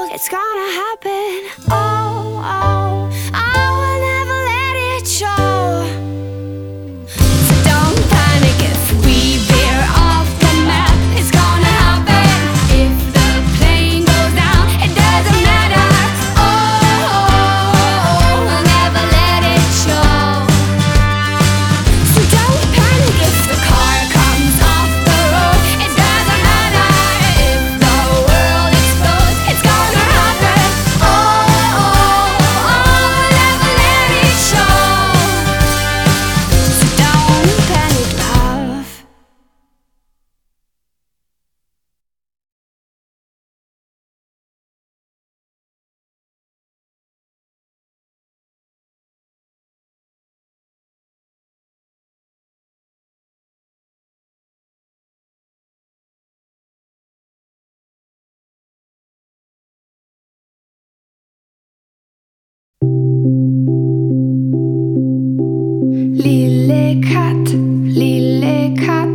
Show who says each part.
Speaker 1: explode, it's gonna happen. Oh, oh, I will never let it show. So don't panic if we veer off the map. It's gonna happen. If the plane goes down, it doesn't matter. Oh, we'll never let it show. So don't panic if the car comes off the road. It doesn't matter. If the world explodes, it's gonna happen. Oh, we'll never let it show. So don't panic, love. Lille katt,